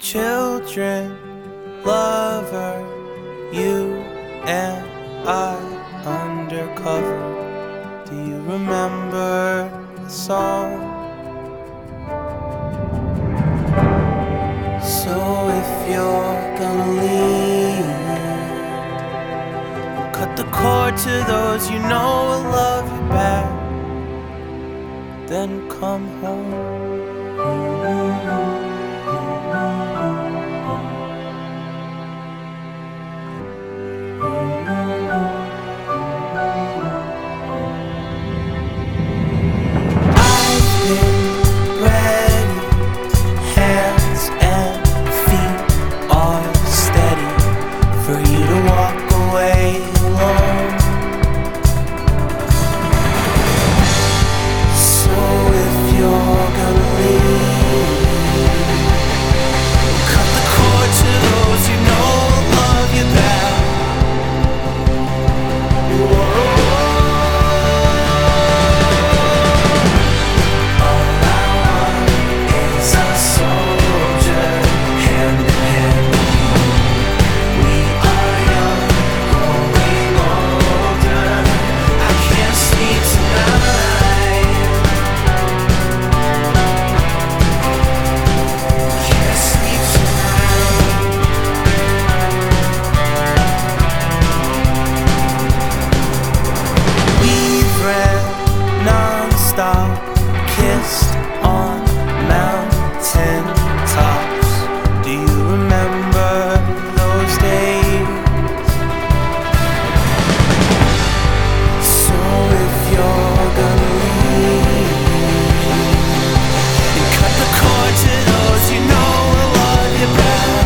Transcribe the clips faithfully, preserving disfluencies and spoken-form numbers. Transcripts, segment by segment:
children, lover, you and I undercover. Do you remember the song? So if you're gonna leave, cut the cord to those you know will love you back, then come home. Kissed on mountain tops. Do you remember those days? So if you're gonna leave, you cut the cord to those you know will love you back.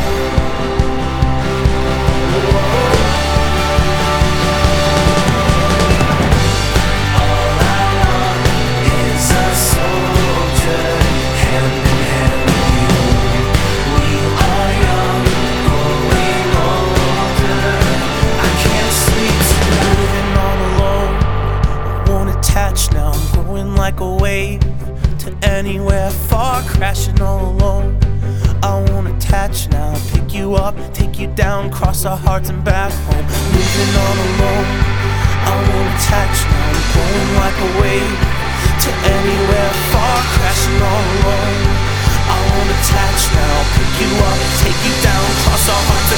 Now I'm going like a wave to anywhere far, crashing all alone. I won't attach now, pick you up, take you down, cross our hearts and back home. Moving on alone, I won't attach now. I'm going like a wave to anywhere far, crashing all alone. I won't attach now, pick you up, take you down, cross our hearts